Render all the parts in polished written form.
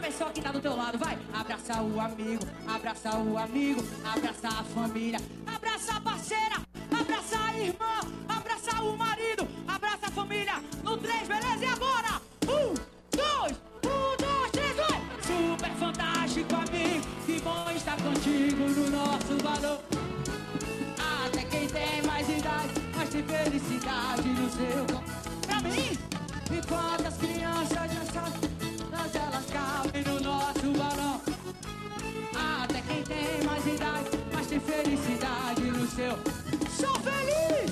pessoa que tá do teu lado, vai. Abraça o amigo, abraça o amigo, abraça a família, abraça a parceira, abraça a irmã, abraça o marido, abraça a família. No 3, beleza? E agora? 1, 2, 3, vai! Super fantástico amigo, que bom estar contigo no nosso valor. Até quem tem mais idade, mas tem felicidade no seu corpo. Pra mim, enquanto as crianças dançam, elas cabem no nosso balão. Até quem tem mais idade, mas tem felicidade no seu. Sou feliz!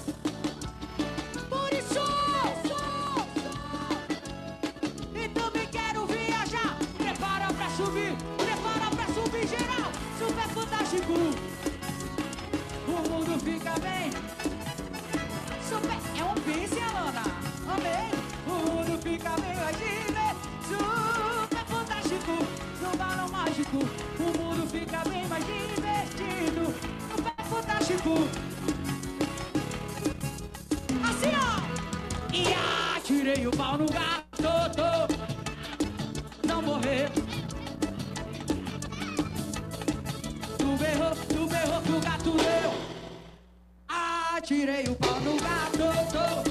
Por isso! E também quero viajar. Prepara pra subir geral. Super fantástico. O mundo fica bem. Super, é um pince, Alana. Amei. O mundo fica bem, vai viver. Super fantástico. No balão mágico. O mundo fica bem mais divertido. Super fantástico. Assim, ó. E atirei o pau no gato. Não morrer. Tu berrou que o gato deu. Atirei o pau no gato.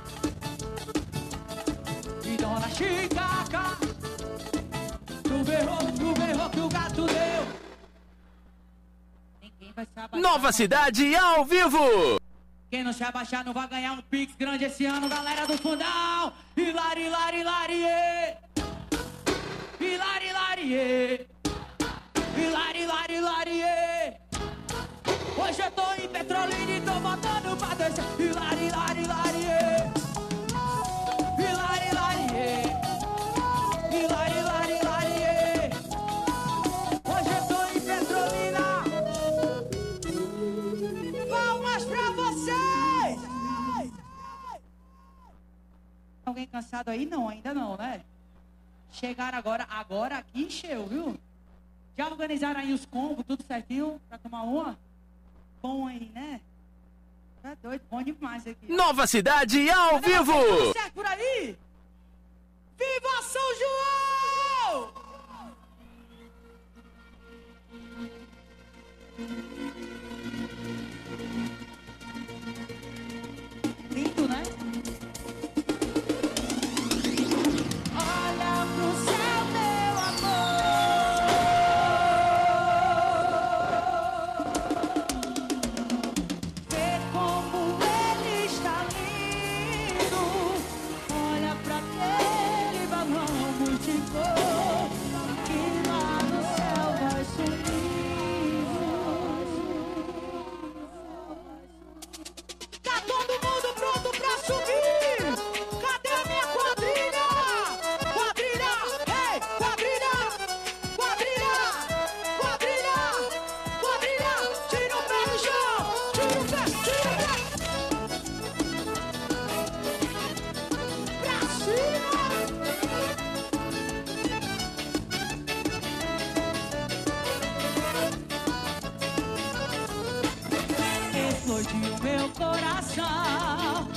E dona Chicaca. Tu berrou que o gato deu. Ninguém vai se abaixar. Nova Cidade ao vivo. Quem não se abaixar não vai ganhar um Pix grande esse ano, galera do fundão. Hilari, hilari, hilarie. Hilari, hilarie. Hilari, hilari, hilarie. Hoje eu tô em Petrolina e tô botando pra descer. Hilari, hilari, hilarie. Hilari, hilarie. Hilari, hilari, hilarie. Hoje eu tô em Petrolina. Palmas pra vocês! Alguém cansado aí? Não, ainda não, né? Chegaram agora aqui encheu, viu? Já organizaram aí os combos, tudo certinho, pra tomar uma? Bom aí, né? Tá doido, bom demais aqui. Nova Cidade ao vivo! Tudo certo por aí? Viva São João! Lindo, né? Olha pro céu, meu amor. Vê como ele está lindo. Olha pra aquele balão multicor que lá no céu vai sumindo. Tá todo mundo pronto pra subir? Cadê a minha quadrilha? Quadrilha, ei, quadrilha, quadrilha, quadrilha, quadrilha. Tira o pé do chão, tira o pé, tira o pé. Pra cima. Explodiu meu coração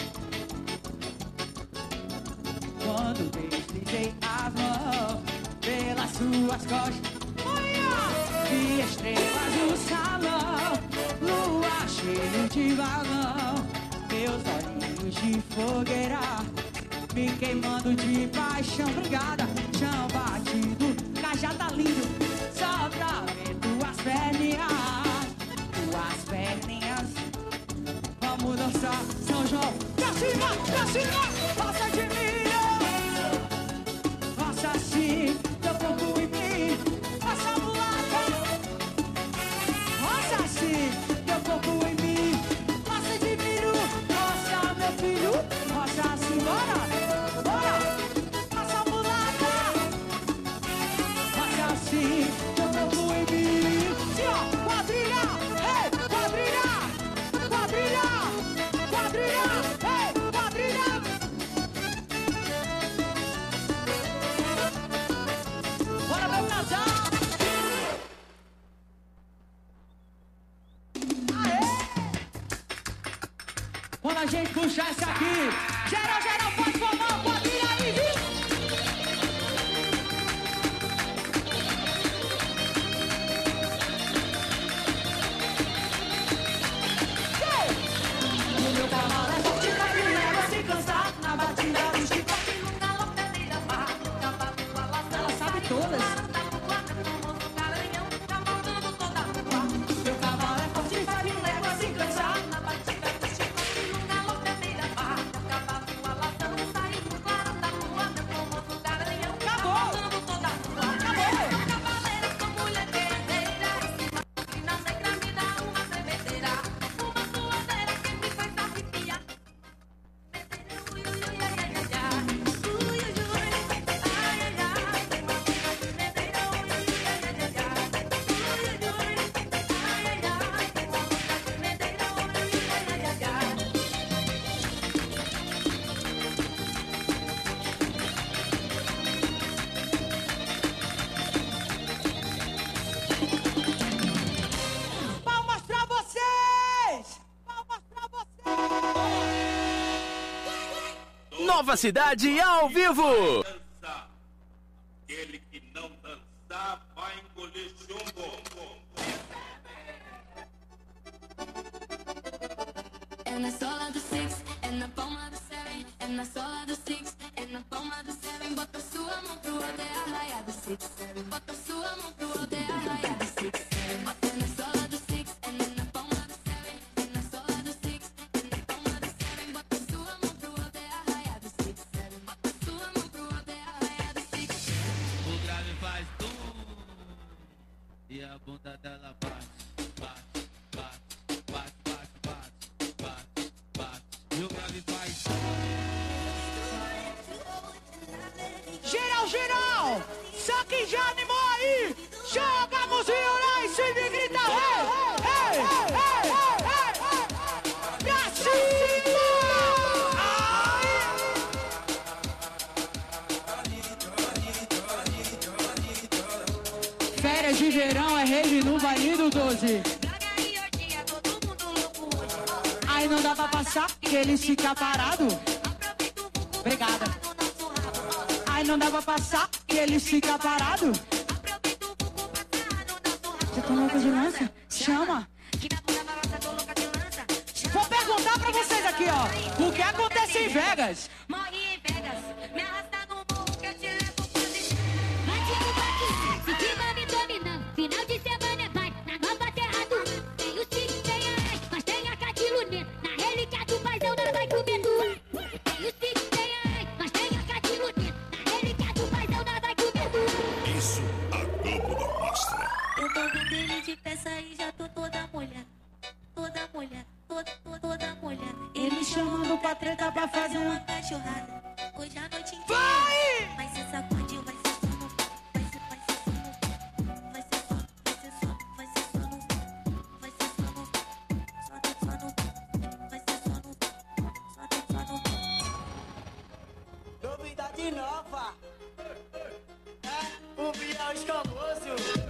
quando deslizei as mãos pelas suas costas. Olha! Vi estrelas no salão, lua cheia de balão, meus olhinhos de fogueira me queimando de paixão. Obrigada, chão batido, cajada lindo, só pra ver tuas perninhas, tuas perninhas. Vamos dançar, São João, pra cima, passa de mim. Passa assim, teu corpo em mim. Passa mulata. Passa assim, teu corpo em mim. Passa de mim, passa meu filho. Passa assim, bora, bora. Passa mulata. Passa assim, teu corpo em mim. Sim, ó, quadrilha, ei, quadrilha, quadrilha, quadrilha, ei, quadrilha. Bora, meu casal! Aê! Quando a gente puxar essa aqui, geral, pode formar uma quadrilha aí, viu? Nova Cidade ao vivo. Dança. Aquele que não dançar vai engolir chumbo. And the soul of the six, and the palm of the seven, and the soul of the six, and the palm of the seven. Bota sua mão pro alto, é a raia do six, seven. Bota sua mão pro alto, é a raia do six, seven. And the soul of the six, and then the palm of the seven, and the soul of the six, and the palm of the seven. Bota sua mão pro alto, é a raia do six, seven. Bota sua mão pro alto, é a raia do six. O grave faz tum e a bunda dela bate, bate, bate, bate, bate, bate, bate, bate. E o grave faz Geral, geral! Só quem já animou aí! Joga a mãozinha lá em cima e grita! Ei, ei, ei, ei, ei! Pra cima! Férias de verão é rave no Vale do 12. Aí não dá pra passar, que ele fica parado. Obrigada. Aí não dá pra passar, que ele fica parado. Você tá louca de lança? Chama. Vou perguntar pra vocês aqui, ó. O que acontece em Vegas? Morre em Vegas, me arrasta no morro que eu te levo pra descer. Bate no baque, se clima me dominando. Final de semana vai, na nova terra do mundo. Tem o Six, tem a Ai, mas tem a Catiluneta. Na relíquia do paizão não vai comer tu. Tem o Six, tem a Ai, mas tem a Catiluneta. Na relíquia do paizão não vai comer tu. Isso a Globo não mostra. Eu tô vendo ele de peça e já tô toda molhada. Toda molhada, toda molhada. Ele chamando pra treta pra fazer uma cachorrada. Hoje a noite inteira. Vai! Vai ser sacode, vai ser só no. Vai ser só no. Vai ser só no. Vai ser só no. Vai ser só no. Só no. Vai ser só no. Só no. Novidade nova. O Bial escamoso.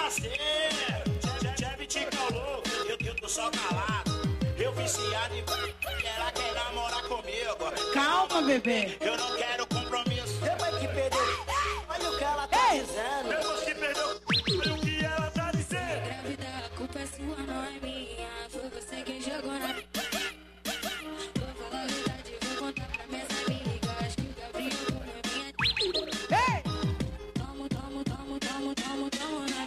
Cheve te calou, eu tô só calado. Eu viciado e ela quer namorar comigo. Calma, bebê. Eu não quero compromisso. Eu vou te perder. Olha o que ela tá dizendo. Eu vou te perder. Olha o que ela tá dizendo. Grávida, a culpa é sua, não é minha. Foi você quem jogou na. Vou falar a verdade, vou contar pra minhas amigas. Que o Gabriel comeu minha. Ei! Tomo, tomo, tomo, tomo, tomo, tomo, né?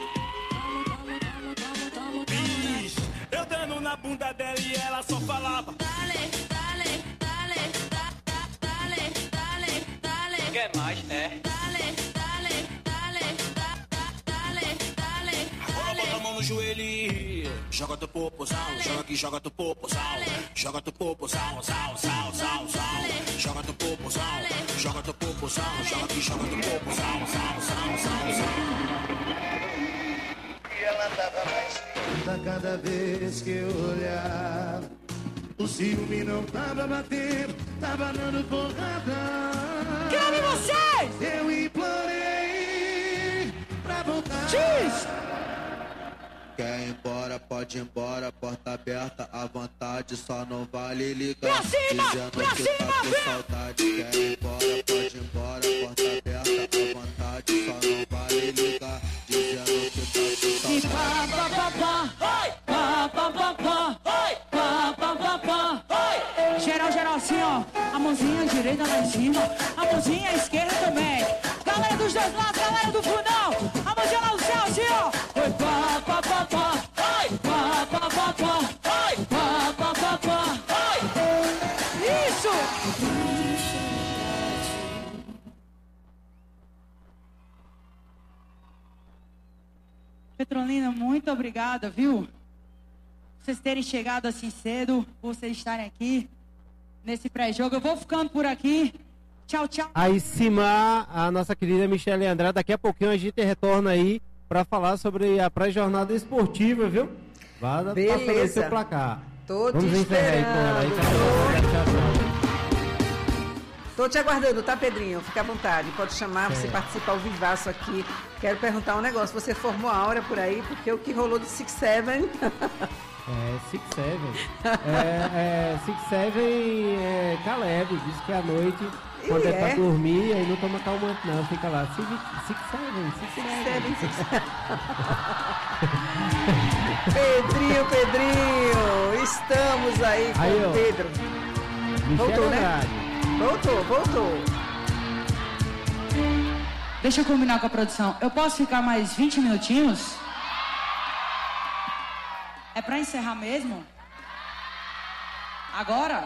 Bicho, eu dando na bunda dela e ela só falava. Dale, dale, dale, dale, dale, dale. Quer mais, né? Dale, dale, dale, dale, dale. Agora bota a mão no joelho e joga teu popozão. Joga aqui, joga teu popozão. Joga teu popozão, sal, sal, sal, sal. Joga teu popozão, joga teu popozão. Joga aqui, joga teu popozão, sal, sal, sal, sal. E ela tava mais linda cada vez que eu olhava. O ciúme não tava batendo, tava dando porrada. Quero ver vocês! Eu implorei pra voltar. Diz! Quer ir embora, pode ir embora, porta aberta à vontade, só não vale ligar. Pra cima, dizendo pra que cima, tá com vem! saudade. Quer ir embora, pode ir embora, porta aberta à vontade, só não vale ligar. Dizendo que tá E com pá, saudade. pá, pá, pá. Pá, pá, pá, pá. Pá, pá, pá, pá. Geral, geral assim, ó. A mãozinha direita lá em cima, a mãozinha esquerda também. Galera dos dois lados, galera do fundão. A mãozinha lá no céu assim, ó. Oi, pá, pá, pá, pá. Pá, pá, pá, pá. Pá, pá, pá, pá. Isso! Petrolina, muito obrigada, viu? Vocês terem chegado assim cedo, vocês estarem aqui nesse pré-jogo. Eu vou ficando por aqui. Tchau, tchau. Aí, Cima, a nossa querida Michele Andrade, daqui a pouquinho a gente retorna aí para falar sobre a pré-jornada esportiva, viu? Vá passando seu placar. Tô Vamos te encerrar aí com ela aí. esperando. Tô te aguardando, tá, Pedrinho? Fica à vontade, pode chamar, você participa ao vivaço aqui. Quero perguntar um negócio, você formou a Áurea por aí, porque o que rolou de 6-7... É, 6-7. 6-7 Caleb, disse que à noite quando é pra dormir, aí não toma calmante não, fica lá. Six Seven. Pedrinho, estamos aí com o Pedro. Voltou, né? Voltou. Deixa eu combinar com a produção. Eu posso ficar mais 20 minutinhos? É pra encerrar mesmo? Agora?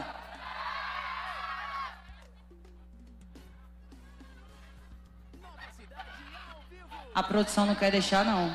A produção não quer deixar, não.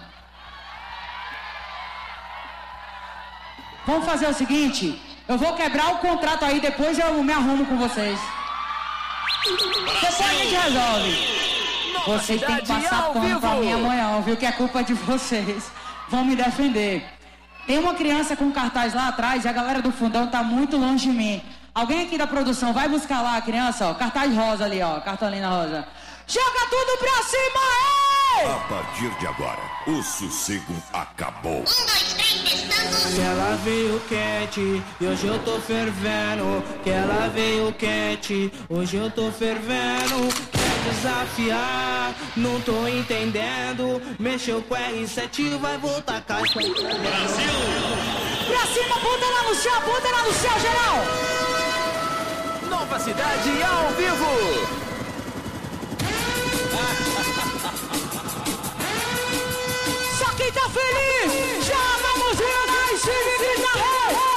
Vamos fazer o seguinte, eu vou quebrar o contrato aí, depois eu me arrumo com vocês. Depois a gente resolve. Vocês têm que passar pano pra mim amanhã, viu? Que é culpa de vocês. Vão me defender. Tem uma criança com cartaz lá atrás e a galera do fundão tá muito longe de mim. Alguém aqui da produção vai buscar lá a criança, ó. Cartaz rosa ali, ó. Cartolina rosa. Joga tudo pra cima, ei! A partir de agora, o sossego acabou. 1, 2, 3, testando. Que ela veio quente e hoje eu tô fervendo. Que ela veio quente, hoje eu tô fervendo. Quer desafiar, não tô entendendo. Mexeu com R7, vai voltar caixa. Brasil! Pra cima, bunda lá no céu, geral! Nova Cidade ao vivo! Só quem tá feliz, joga a mãozinha lá em cima e grita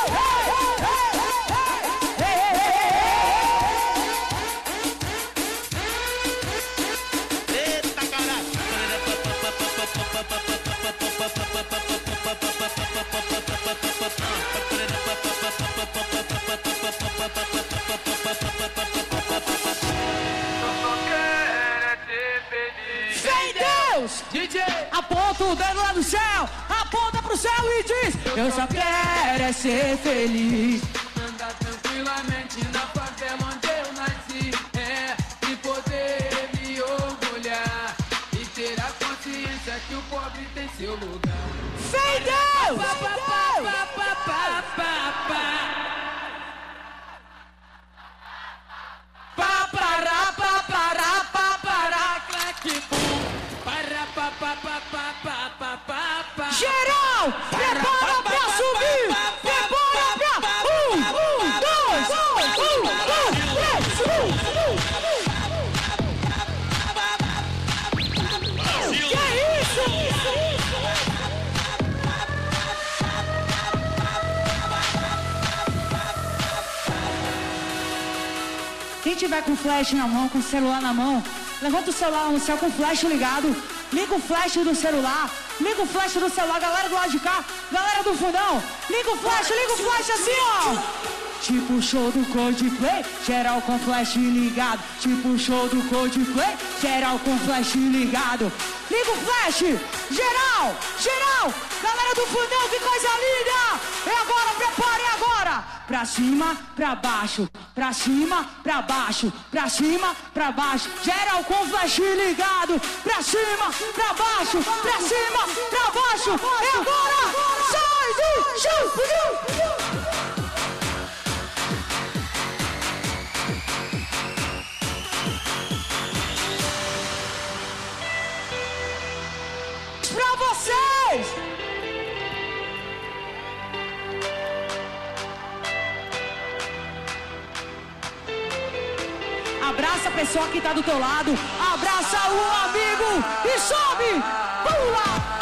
Eita caralho! DJ, aponta o dedo lá no céu, aponta pro céu e diz: eu só quero é ser feliz. Andar tranquilamente na favela onde eu nasci, e poder me orgulhar e ter a consciência que o pobre tem seu lugar. Sem Deus! Geral, prepara pra subir! Prepara pra... 1, 2, 1, 2, 3! Que isso? Quem tiver com flash na mão, com celular na mão, levanta o celular no céu com flash ligado. Liga o flash do celular. Liga o flash do celular, galera do lado de cá, galera do fundão. Liga o flash assim, ó. Tipo show do Coldplay, geral com flash ligado. Tipo show do Coldplay, geral com flash ligado. Liga o flash, geral, galera do fundão, que coisa linda. É agora, prepare agora. Pra cima, pra baixo, pra cima, pra baixo, pra cima, pra baixo. Geral com flash ligado. Pra cima, pra baixo, pra cima, pra baixo. É agora, sai do chão. Pra vocês! Abraça a pessoa que tá do teu lado, abraça o amigo e sobe! Pula!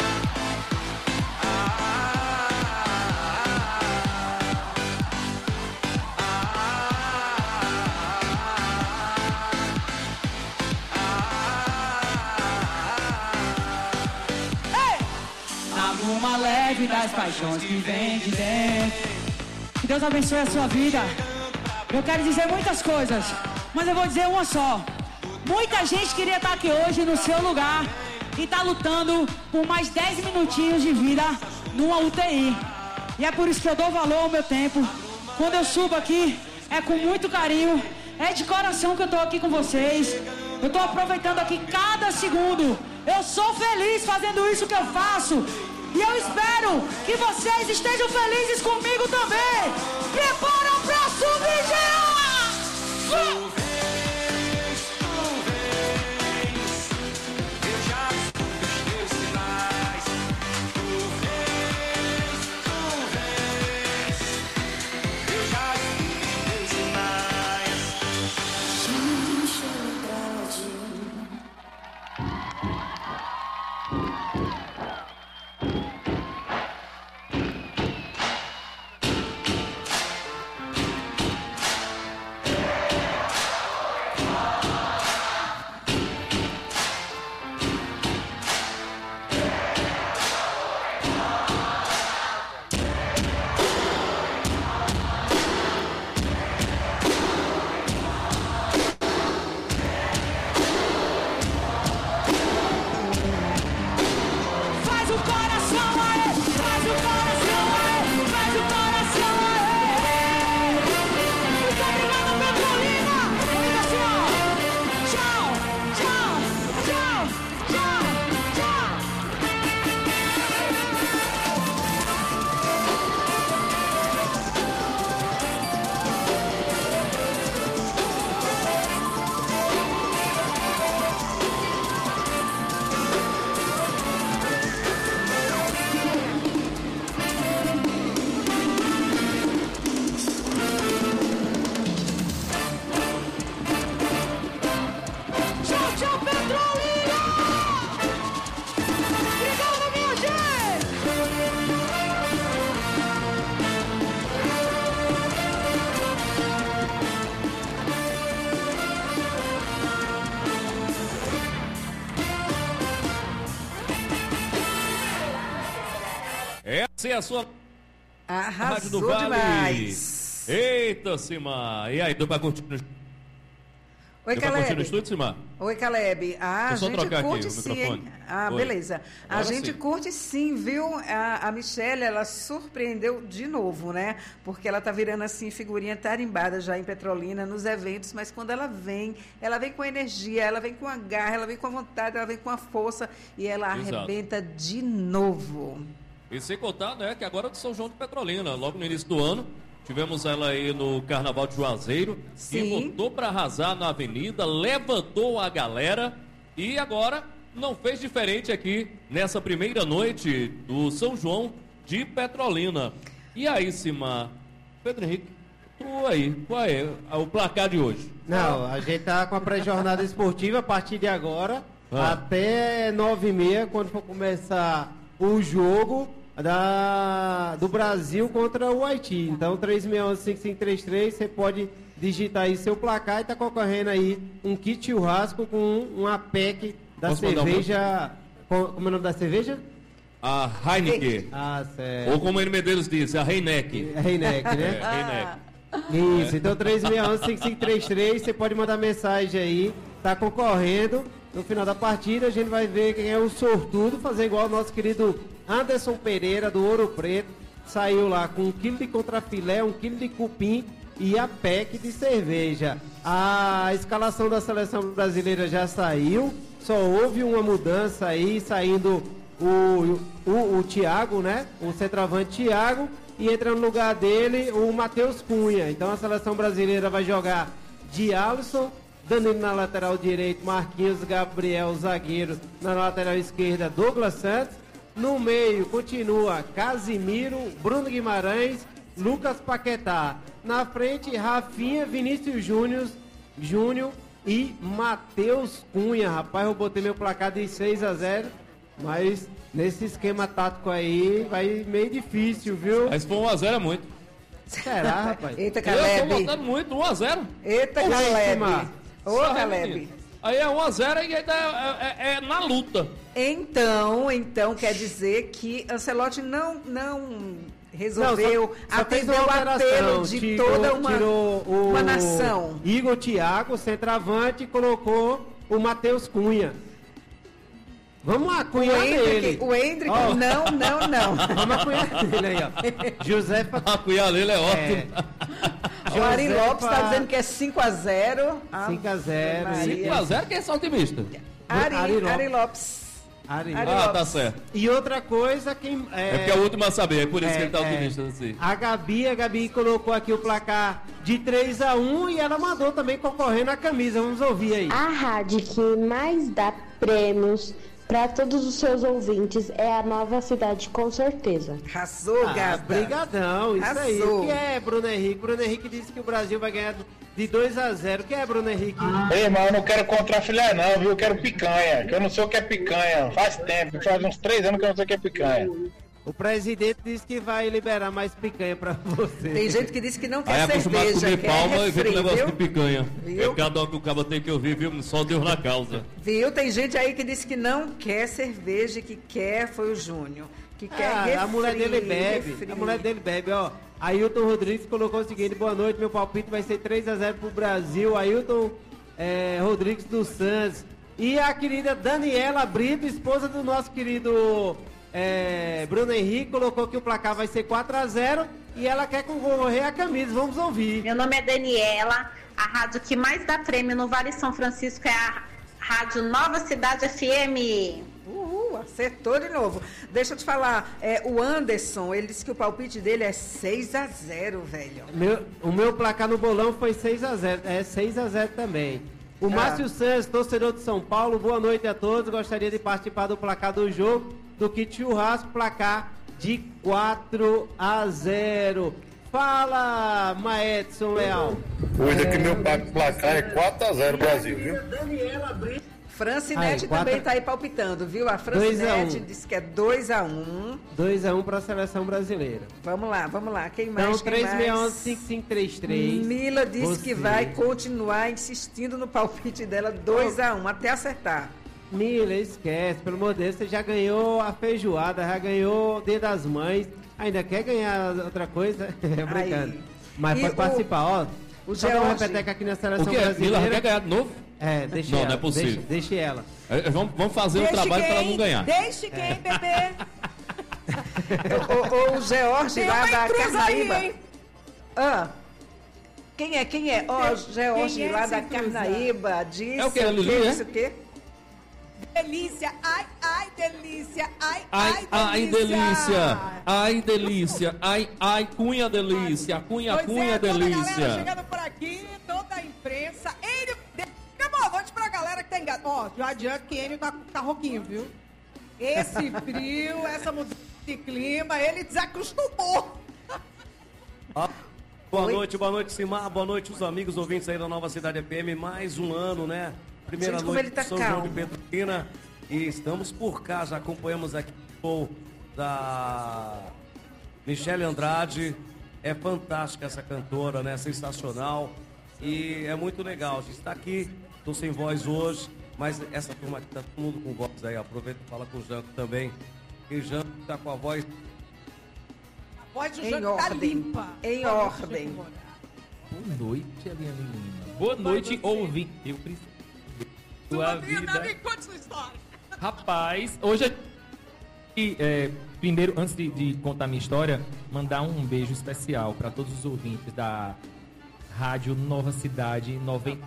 Uma leve das paixões que vem de dentro. Que Deus abençoe a sua vida. Eu quero dizer muitas coisas, mas eu vou dizer uma só. Muita gente queria estar aqui hoje no seu lugar e tá lutando por mais 10 minutinhos de vida numa UTI. E é por isso que eu dou valor ao meu tempo. Quando eu subo aqui, é com muito carinho, é de coração que eu tô aqui com vocês. Eu tô aproveitando aqui cada segundo. Eu sou feliz fazendo isso que eu faço. E eu espero que vocês estejam felizes comigo também. Prepara pra subir, geral! Ser a sua Rádio do Arrasou Vale. demais. Eita, Cimar. E aí, deu pra curtir no Oi, Deu pra curtir no Caleb. estúdio, Cimar? Oi, Caleb. A Deixa eu só gente trocar aqui curte o sim, microfone. hein? Ah, Oi. beleza. A Agora gente sim. curte sim, viu? A Michelle, ela surpreendeu de novo, né? Porque ela tá virando assim figurinha tarimbada já em Petrolina, nos eventos, mas quando ela vem com energia, ela vem com a garra, ela vem com a vontade, ela vem com a força e ela Exato. arrebenta de novo. E sem contar, né, que agora é de São João de Petrolina, logo no início do ano, tivemos ela aí no Carnaval de Juazeiro, Sim. e botou pra arrasar na avenida, levantou a galera, e agora não fez diferente aqui nessa primeira noite do São João de Petrolina. E aí, Cimar, Pedro Henrique, tu aí, qual é o placar de hoje? Não, a gente tá com a pré-jornada esportiva a partir de agora, Ah. até 9h30, quando for começar o jogo do Brasil contra o Haiti. Então, 3611-5533, você pode digitar aí seu placar e tá concorrendo aí um kit churrasco com uma pack da Posso mandar cerveja... Como é o nome da cerveja? A Heineken. Ah, certo. Ou como o Medeiros disse, a Heineken. Heineken, né? Heineken. Isso, então 3611-5533, você pode mandar mensagem aí, tá concorrendo. No final da partida a gente vai ver quem é o sortudo, fazer igual o nosso querido Anderson Pereira do Ouro Preto, saiu lá com 1 quilo de contrafilé, 1 quilo de cupim e a pack de cerveja. A escalação da seleção brasileira já saiu, só houve uma mudança aí, saindo o Thiago, né? O centroavante Thiago, e entra no lugar dele o Matheus Cunha. Então a seleção brasileira vai jogar de Alisson, Danilo na lateral direito, Marquinhos, Gabriel, zagueiro, na lateral esquerda, Douglas Santos. No meio continua Casimiro, Bruno Guimarães, Lucas Paquetá. Na frente, Rafinha, Vinícius Júnior e Matheus Cunha. Rapaz, eu botei meu placar de 6-0, mas nesse esquema tático aí vai meio difícil, viu? Mas se for 1-0 é muito. Será, rapaz? Eita, Eu Caleb. tô botando muito, 1-0. Eita, Ô, Caleb. Cimar. Ô, Só Caleb. menino. Aí é 1-0 e ainda é na luta. Então quer dizer que Ancelotti não resolveu só fez atender uma o apelo alteração, de tirou toda o uma nação. Igor Thiago, centroavante, e colocou o Matheus Cunha. Vamos lá, cunhar dele. O Hendrick, Ó. não. Vamos cunhar dele aí, ó. Josefa. A cunhar dele é ótimo. O Ari Lopes está dizendo que é 5-0. 5-0. 5-0, quem é esse otimista? Ari Lopes. Ari. Ah, tá certo. E outra coisa, quem... É porque é o último a saber, é por isso que ele tá otimista assim. A Gabi colocou aqui o placar de 3-1 e ela mandou também concorrendo a camisa. Vamos ouvir aí. A rádio que mais dá prêmios para todos os seus ouvintes é a Nova Cidade, com certeza. Arrasou, gata. Brigadão, isso Arrasou. aí. O que é, Bruno Henrique? Bruno Henrique disse que o Brasil vai ganhar de 2-0. O que é, Bruno Henrique? Ei, irmão, eu não quero contrafilé não, viu? Eu quero picanha, que eu não sei o que é picanha. Faz tempo, faz uns 3 anos que eu não sei o que é picanha. O presidente disse que vai liberar mais picanha pra você. Tem gente que disse que não Aí quer é acostumado a cerveja, comer quer palma e vem refri, com o negócio viu? de picanha. Viu? É cada um que o cabo tem que ouvir, viu? Só Deus na causa. Viu? Tem gente aí que disse que não quer cerveja, que quer foi o Júnior. Que quer refri, a mulher dele bebe. refri. A mulher dele bebe, ó. Ailton Rodrigues colocou o seguinte: boa noite, meu palpite vai ser 3-0 pro Brasil. Ailton Rodrigues dos Santos. E a querida Daniela Brito, esposa do nosso querido Bruno Henrique, colocou que o placar vai ser 4-0 e ela quer concorrer a camisa. Vamos ouvir. Meu nome é Daniela. A rádio que mais dá prêmio no Vale São Francisco é a Rádio Nova Cidade FM. Acertou de novo. Deixa eu te falar, o Anderson, ele disse que o palpite dele é 6-0, velho. O meu placar no bolão foi 6-0. É 6-0 também. O Márcio Santos, torcedor de São Paulo, boa noite a todos. Gostaria de participar do placar do jogo do kit churrasco, placar de 4-0. Fala, Maedson Leal. Cuida que meu placar é 4-0 Brasil, viu? Francinete Aí, também tá aí palpitando, viu? A Francinete disse que é 2-1. 2-1 para a seleção brasileira. Vamos lá. Quem mais? Então, 361-5533. Mila disse que vai continuar insistindo no palpite dela, 2-1, até acertar. Mila, esquece, pelo amor de Deus, você já ganhou a feijoada, já ganhou o Dia das Mães. Ainda quer ganhar outra coisa? É brincando. Aí. Mas E pode participar, ó. o Só dá uma George- repeteca aqui na seleção O quê? brasileira. Mila quer ganhar de novo? Deixa Não, ela. não é possível. Deixa ela. Vamos fazer o trabalho para ela não ganhar. Deixe quem, bebê? O George Tem lá uma da intrusa Carnaíba. aí, hein? Quem é? Ó, George Quem é lá essa da intrusa? Carnaíba disse É o quê, Lili, é? disse o quê? Delícia, ai, delícia, Ai, delícia! Ai, delícia! Ai, cunha delícia! Cunha Toda a galera delícia! chegando por aqui, toda a imprensa. Ele... Dê boa noite pra galera que tá enganada. Ó, já adianto que ele tá rouquinho, viu? Esse frio, essa mudança de clima, ele desacostumou. Boa noite, Simar. Boa noite, os amigos ouvintes aí da Nova Cidade FM. Mais um ano, né? Primeira Gente, como noite ele tá de São João de calmo. Petrolina. E estamos por cá, já acompanhamos aqui o show da Michele Andrade. É fantástica essa cantora, né? Sensacional. E é muito legal. A gente está aqui, tô sem voz hoje, mas essa turma aqui tá todo mundo com voz aí. Aproveita e fala com o Janco também. E Janco tá com a voz. A voz do Em Janco tá ordem. limpa. Em Tá ordem. limpa. Boa noite, Eliane Lima. Boa noite, ouvinte. Eu preciso. Sua vida. Me conte sua história. Rapaz, hoje primeiro, antes de contar minha história, mandar um beijo especial para todos os ouvintes da Rádio Nova Cidade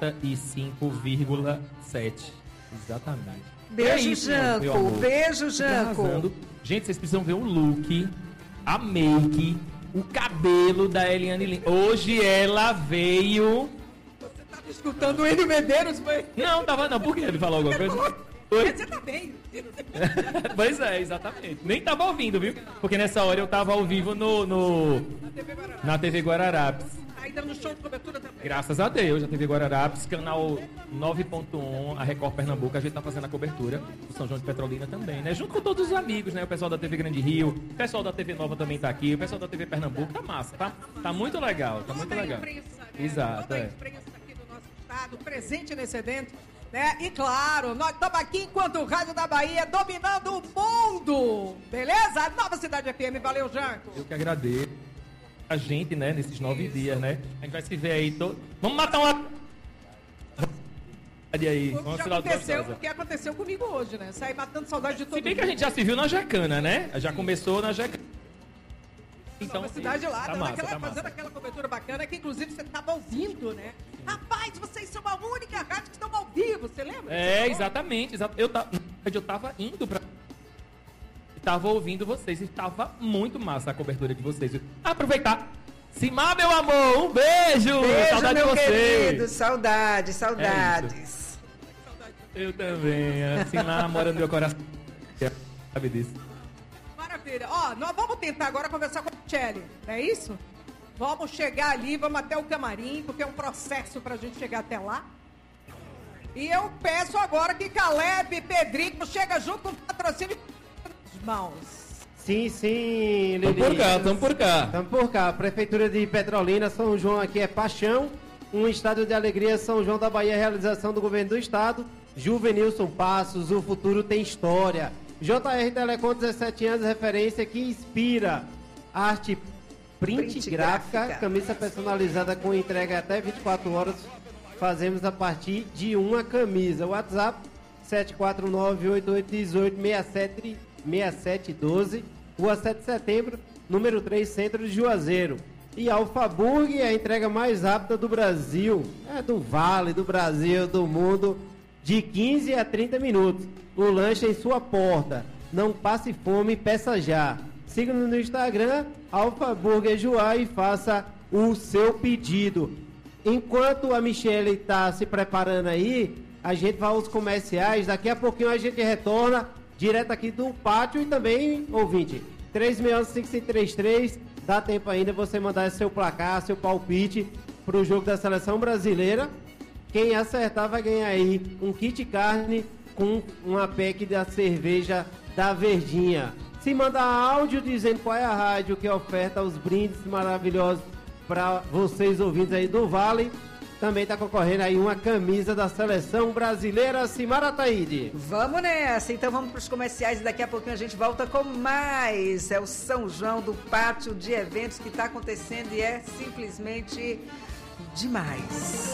95,7. Exatamente. Beijo, É isso, Janco. meu amor. Beijo, Tô Janco. arrasando. Gente, vocês precisam ver o look, a make, o cabelo da Eliane Lima. Hoje ela veio... Tava escutando o Enio Medeiros, foi? Não, tava não. Por que ele falou alguma coisa? Oi? Você tá bem? Pois é, exatamente. Nem tava ouvindo, viu? Porque nessa hora eu tava ao vivo na TV Guararapes. Aí dando show de cobertura também. Graças a Deus, a TV Guararapes, canal 9.1, a Record Pernambuco, a gente tá fazendo a cobertura do São João de Petrolina também, né? Junto com todos os amigos, né? O pessoal da TV Grande Rio, o pessoal da TV Nova também tá aqui, o pessoal da TV Pernambuco, tá massa, tá muito legal, tá muito legal. Exato, Toda a é. imprensa aqui do nosso estado, presente nesse evento, né? E claro, nós estamos aqui enquanto o Rádio da Bahia dominando o mundo, beleza? Nova Cidade FM, valeu, Janco. Eu que agradeço a gente, né, nesses 9 dias, né? A gente vai se ver aí todo. Vamos matar uma. Aí, O vamos que tirar aconteceu, do o que aconteceu comigo hoje, né? Saí matando saudade de todo Se bem que a mundo. gente já se viu na Jacana, né? Já começou na Jacana. Então, cidade lá, tá dando massa, aquela, tá massa. fazendo aquela cobertura bacana, que inclusive você estava ouvindo, né? Rapaz, vocês são a única rádio que estão ao vivo, você lembra? É, exatamente. Eu tava indo pra. Tava ouvindo vocês. E tava muito massa a cobertura de vocês. Aproveitar. Simar, meu amor, um beijo! Beijo, Saudade meu de vocês! querido. Saudades, saudades. Eu também. Assim lá mora no meu coração. Sabe disso. Maravilha. Ó, nós vamos tentar agora conversar com a Michele, não é isso? Vamos chegar ali, vamos até o camarim, porque é um processo pra gente chegar até lá. E eu peço agora que Caleb e Pedrinho chega junto com o patrocínio nas mãos. Sim, Lili. Tamo por cá. Tamo por cá. Prefeitura de Petrolina, São João aqui é paixão. Um estado de alegria, São João da Bahia, realização do governo do estado. Juvenilson Passos, o futuro tem história. JR Telecom, 17 anos, referência que inspira. Arte print gráfica, camisa personalizada com entrega até 24 horas. Fazemos a partir de uma camisa. WhatsApp 749-8818-6712, Rua 7 de Setembro, número 3, Centro de Juazeiro. E Alfa Burger, a entrega mais rápida do Brasil, do Vale, do Brasil, do mundo, de 15 a 30 minutos. O lanche em sua porta. Não passe fome, peça já. Siga-nos no Instagram, Alfa Burger Juá, e faça o seu pedido. Enquanto a Michele está se preparando aí, a gente vai aos comerciais. Daqui a pouquinho a gente retorna direto aqui do pátio e também, ouvinte, 361-5533. Dá tempo ainda você mandar seu placar, seu palpite para o jogo da seleção brasileira. Quem acertar vai ganhar aí um kit carne com uma pack da cerveja da Verdinha. Se mandar áudio dizendo qual é a rádio que oferta os brindes maravilhosos para vocês ouvintes aí do Vale, também está concorrendo aí uma camisa da Seleção Brasileira, Simara Taide. Vamos nessa, então vamos para os comerciais e daqui a pouquinho a gente volta com mais. É o São João do Pátio de Eventos que está acontecendo e é simplesmente demais.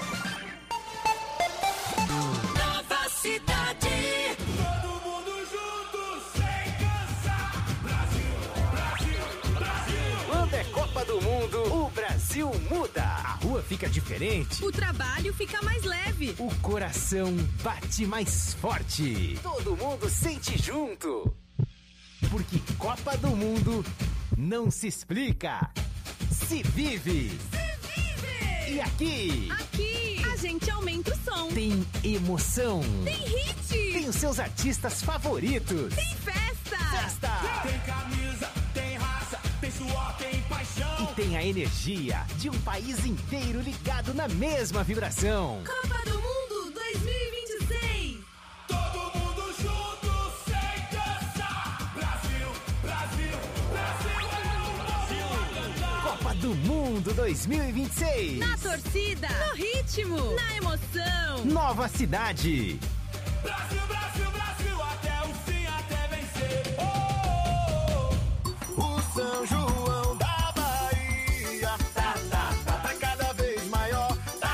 Nova Cidade. Todo mundo junto, sem cansar. Brasil, Brasil, Brasil. Quando é Copa do Mundo, o Brasil muda. A rua fica diferente. O trabalho fica mais leve. O coração bate mais forte. Todo mundo sente junto. Porque Copa do Mundo não se explica, se vive. E aqui? Aqui a gente aumenta o som. Tem emoção. Tem hit. Tem os seus artistas favoritos. Tem festa. Festa. Tem camisa, tem raça, tem suor, tem paixão. E tem a energia de um país inteiro ligado na mesma vibração. Copa do Mundo 2026. Todo mundo junto, sem cansar. Brasil, Brasil, Brasil é o Brasil a cantar. Copa do Mundo 2026. Na torcida, no ritmo, na emoção. Nova Cidade. Brasil, Brasil, Brasil, até o fim, até vencer. Oh, oh, oh. O São João da Bahia tá cada vez maior.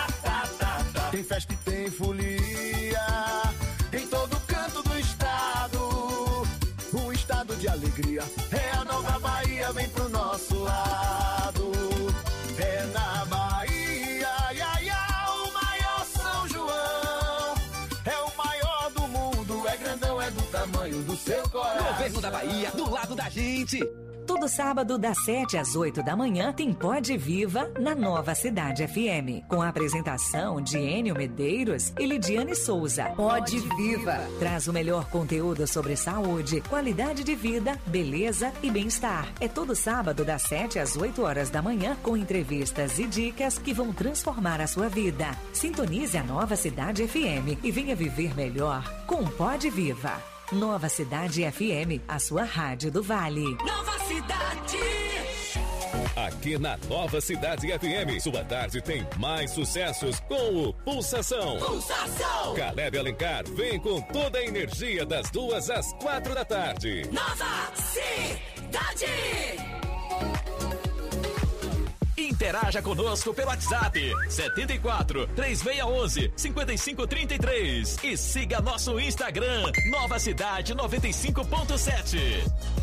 Tem festa e tem folia em todo canto do estado. Um estado de alegria. É a nova Bahia, vem pro nosso lado. É na Bahia, ia, ia, o maior São João. É o maior do mundo, é grandão, é do tamanho do seu coração. Governo da Bahia, do lado da gente. Todo sábado, das 7 às 8 da manhã, tem Pode Viva na Nova Cidade FM. Com a apresentação de Enio Medeiros e Lidiane Souza. Pode Viva. Traz o melhor conteúdo sobre saúde, qualidade de vida, beleza e bem-estar. É todo sábado, das 7 às 8 horas da manhã, com entrevistas e dicas que vão transformar a sua vida. Sintonize a Nova Cidade FM e venha viver melhor com Pode Viva. Nova Cidade FM, a sua rádio do Vale. Nova Cidade. Aqui na Nova Cidade FM, sua tarde tem mais sucessos com o Pulsação. Pulsação. Caleb Alencar vem com toda a energia das 2 às 4 da tarde. Nova Cidade. Interaja conosco pelo WhatsApp 74 3611 5533 e siga nosso Instagram Nova Cidade 95.7.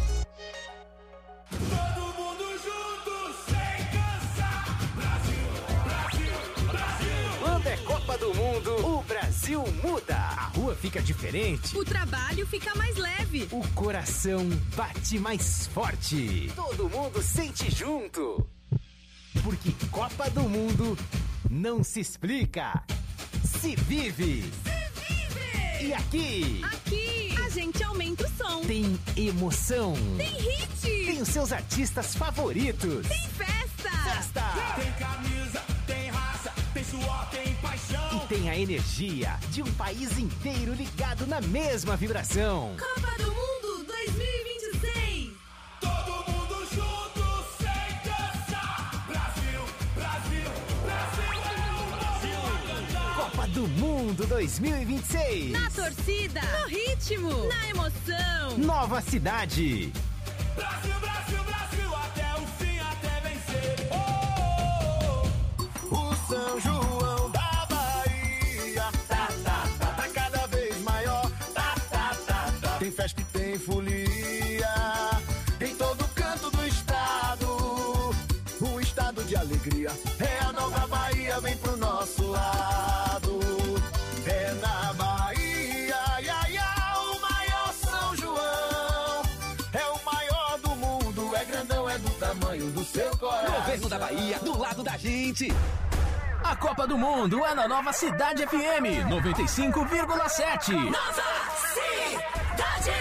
Todo mundo junto, sem cansar. Brasil, Brasil, Brasil. Quando é Copa do Mundo, o Brasil muda. A rua fica diferente. O trabalho fica mais leve. O coração bate mais forte. Todo mundo sente junto. Porque Copa do Mundo não se explica, se vive. E aqui? Aqui a gente aumenta o som. Tem emoção. Tem hit. Tem os seus artistas favoritos. Tem festa. Festa. Tem camisa, tem raça, tem suor, tem paixão. E tem a energia de um país inteiro ligado na mesma vibração. Copa do Mundo 2026. Todo mundo junto, sem cansar. Brasil, Brasil, Brasil é o Brasil a cantar. Copa do Mundo 2026. Na torcida, no ritmo, na emoção. Nova Cidade. Brasil, Brasil, Brasil, até o fim, até vencer. Oh, oh, oh. O São João da Bahia tá cada vez maior. Tem festa e tem folia em todo canto do estado. Um estado de alegria. É a nova Bahia, vem pro nosso lado. É na Bahia, ia, ia, o maior São João. É o maior do mundo, é grandão, é do tamanho do seu coração. Governo da Bahia, do lado da gente. A Copa do Mundo é na Nova Cidade FM 95,7. Nova Cidade.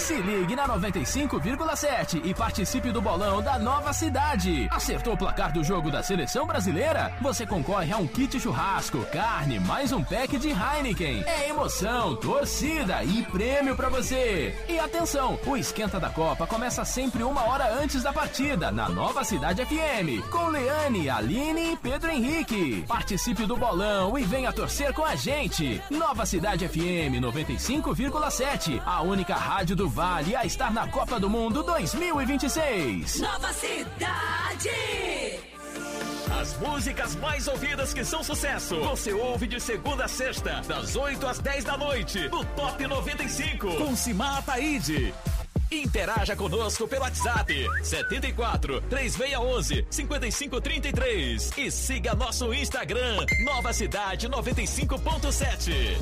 Se ligue na 95,7 e participe do bolão da Nova Cidade. Acertou o placar do jogo da Seleção Brasileira? Você concorre a um kit churrasco, carne, mais um pack de Heineken. É emoção, torcida e prêmio pra você. E atenção, o Esquenta da Copa começa sempre 1 hora antes da partida, na Nova Cidade FM, com Leane, Aline e Pedro Henrique. Participe do bolão e venha torcer com a gente. Nova Cidade FM 95,7, a única rádio do Vale a estar na Copa do Mundo 2026. Nova Cidade! As músicas mais ouvidas que são sucesso, você ouve de segunda a sexta, das 8 às 10 da noite, no Top 95, com Simar Ataíde. Interaja conosco pelo WhatsApp 74 3611 5533 e siga nosso Instagram Nova Cidade 95.7.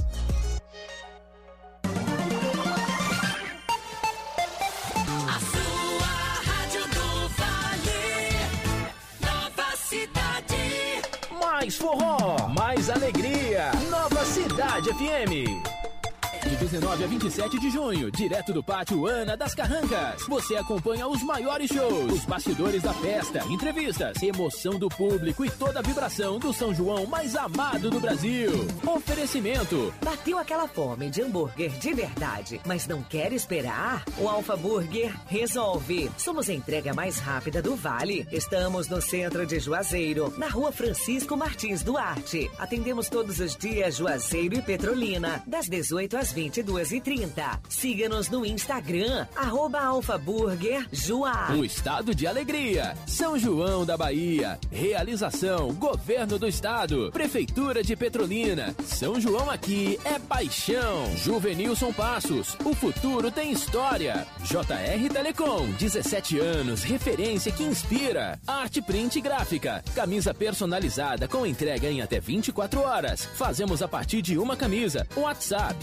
A sua rádio do Vale, Nova Cidade. Mais forró, mais alegria. Nova Cidade FM. De 19 a 27 de junho, direto do Pátio Ana das Carrancas, você acompanha os maiores shows, os bastidores da festa, entrevistas, emoção do público e toda a vibração do São João mais amado do Brasil. Oferecimento. Bateu aquela fome de hambúrguer de verdade, mas não quer esperar? O Alfa Burger resolve. Somos a entrega mais rápida do Vale. Estamos no centro de Juazeiro, na Rua Francisco Martins Duarte. Atendemos todos os dias Juazeiro e Petrolina, das 18 às 22h30. Siga-nos no Instagram, @alfaburgerjua. Um estado de alegria. São João da Bahia. Realização, Governo do Estado, Prefeitura de Petrolina. São João aqui é paixão. Juvenilson Passos, o futuro tem história. JR Telecom, 17 anos, referência que inspira. Arte Print Gráfica, camisa personalizada com entrega em até 24 horas. Fazemos a partir de uma camisa. WhatsApp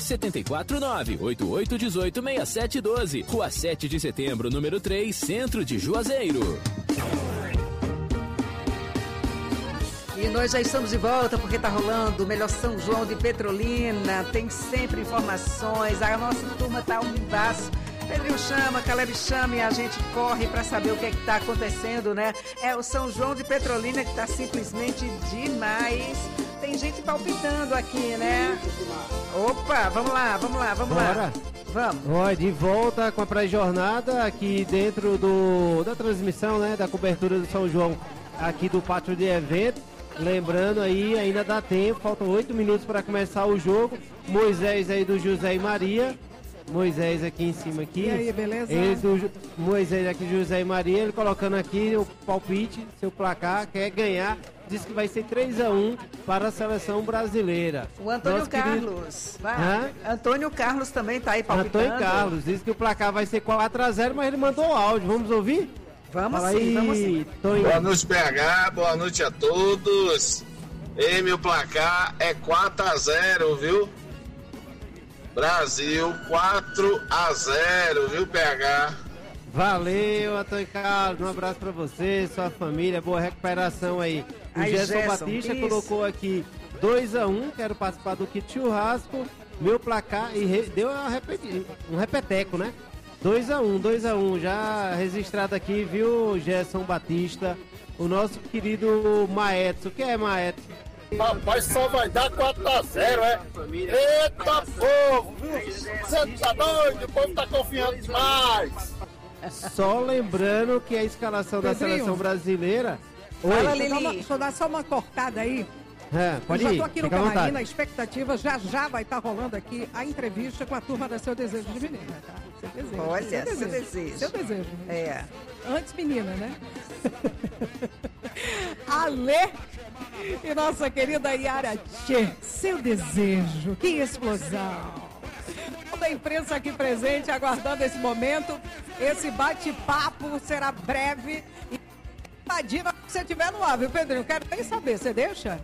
749-8818-6712. Rua 7 de Setembro, número 3, Centro de Juazeiro. E nós já estamos de volta porque tá rolando o melhor São João de Petrolina. Tem sempre informações. A nossa turma tá um vivaço. Pedrinho chama, Caleb chama e a gente corre para saber o que é que tá acontecendo, né? É o São João de Petrolina que tá simplesmente demais. Tem gente palpitando aqui, né? Opa, vamos lá. Bora. Vamos. Ó, de volta com a pré-jornada aqui dentro da transmissão, né? Da cobertura do São João aqui do pátio de evento. Lembrando aí, ainda dá tempo, faltam 8 minutos para começar o jogo. Moisés aí do José e Maria. Moisés aqui em cima aqui. E aí, beleza? Moisés aqui, José e Maria, ele colocando aqui o palpite, seu placar, quer ganhar. Diz que vai ser 3-1 para a seleção brasileira. O Antônio Nosso Carlos. Vai. Antônio Carlos também tá aí palpitando. Antônio Carlos, diz que o placar vai ser 4-0, mas ele mandou o áudio. Vamos ouvir? Vamos Fala sim, aí, vamos sim. Toninho. Boa noite, PH. Boa noite a todos. E meu placar é 4-0, viu? Brasil 4-0, viu, PH? Valeu, Antônio Carlos. Um abraço pra você, sua família. Boa recuperação aí. O Gerson Batista colocou aqui 2-1. Quero participar do kit churrasco. Meu placar e deu um repeteco, né? 2-1. Já registrado aqui, viu, Gerson Batista? O nosso querido Maetson. O que é, Maetson? Rapaz, só vai dar 4-0, é? Eita, povo, viu? Você tá doido? O povo tá confiando demais. Só lembrando que a escalação da seleção brasileira... Fala, Lili. Deixa eu dar só uma cortada aí. Pode eu já ir, tô aqui no fica à camarim, vontade. na expectativa, já vai estar rolando aqui a entrevista com a turma da Seu Desejo de Menina, tá? Seu Desejo. Olha, Seu Desejo. Seu Desejo. É. Antes menina, né? Alê e nossa querida Yara Tchê. Seu Desejo. Que explosão. Toda a imprensa aqui presente, aguardando esse momento. Esse bate-papo será breve. E Padina, se você estiver no ar, viu, Pedrinho? Quero nem saber. Você deixa?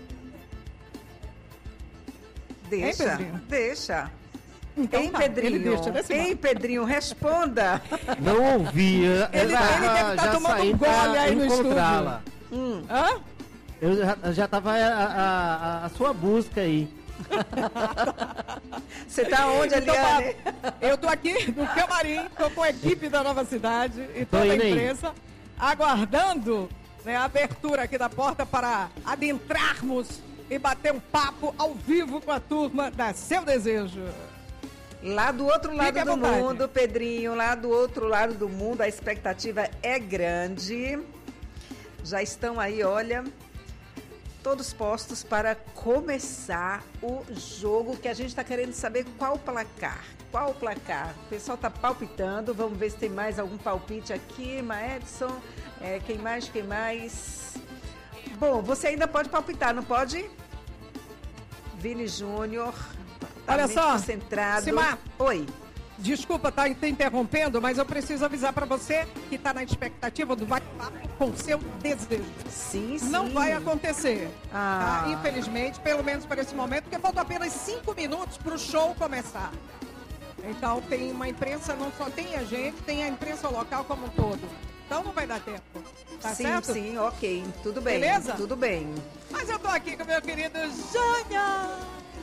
Deixa, Hein, Pedrinho? deixa. Então Hein, tá, Pedrinho? ele deixa, desse Hein, Pedrinho, responda. Não ouvia. Ele deve estar tomando um gole aí no encontrá-la. Hã? Eu já tava a sua busca aí. Você tá onde, Eliane? Eu tô aqui no camarim, tô com a equipe da Nova Cidade e toda a imprensa, aguardando, né, a abertura aqui da porta para adentrarmos e bater um papo ao vivo com a turma da Seu Desejo. Lá do outro lado do mundo, Pedrinho, lá do outro lado do mundo, a expectativa é grande. Já estão aí, olha, todos postos para começar o jogo, que a gente está querendo saber qual o placar. Qual o placar? O pessoal está palpitando, vamos ver se tem mais algum palpite aqui, Maedson. Quem mais? Bom, você ainda pode palpitar, não pode? Vini Júnior. Olha só, concentrado. Simar, oi. Desculpa estar te interrompendo, mas eu preciso avisar para você que está na expectativa do bate-papo com seu desejo. Sim. Não vai acontecer, tá? Infelizmente, pelo menos para esse momento, porque faltam apenas 5 minutos para o show começar. Então tem uma imprensa, não só tem a gente, tem a imprensa local como um todo. Então não vai dar tempo. Tá certo? Sim, ok. Tudo bem. Beleza? Tudo bem. Mas eu tô aqui com o meu querido Júnior.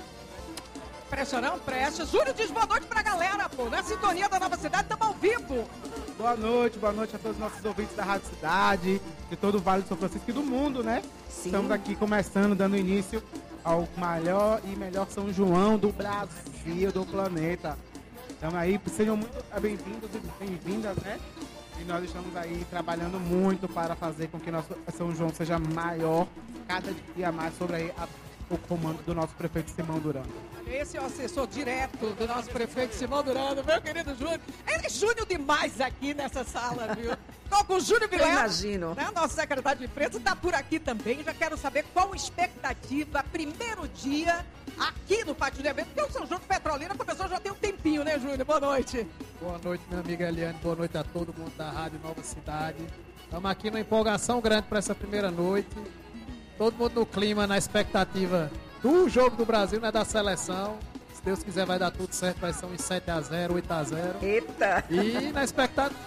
Presta não? Presta. Júnior diz boa noite pra galera, pô. Na sintonia da Nova Cidade, estamos ao vivo. Boa noite a todos os nossos ouvintes da Rádio Cidade, de todo o Vale do São Francisco e do mundo, né? Sim. Estamos aqui começando, dando início ao maior e melhor São João do Brasil, do planeta. Então aí, sejam muito bem-vindos e bem-vindas, né? E nós estamos aí trabalhando muito para fazer com que nosso São João seja maior, cada dia mais, sobre aí o comando do nosso prefeito Simão Durando. Esse é o assessor direto do nosso prefeito Simão Durando, meu querido Júnior. Ele é Júnior demais aqui nessa sala, viu? Tô com o Júnior Vilela. Imagino. Né? Nosso secretário de imprensa tá por aqui também. Já quero saber qual a expectativa, primeiro dia aqui no Pátio de Eventos, porque o São João de Petrolina começou já tem um tempinho, né, Júnior? Boa noite. Boa noite, minha amiga Eliane. Boa noite a todo mundo da Rádio Nova Cidade. Estamos aqui numa empolgação grande para essa primeira noite. Todo mundo no clima, na expectativa do jogo do Brasil, né, da seleção. Se Deus quiser vai dar tudo certo, vai ser uns 7-0, 8-0. Eita! E na expectativa...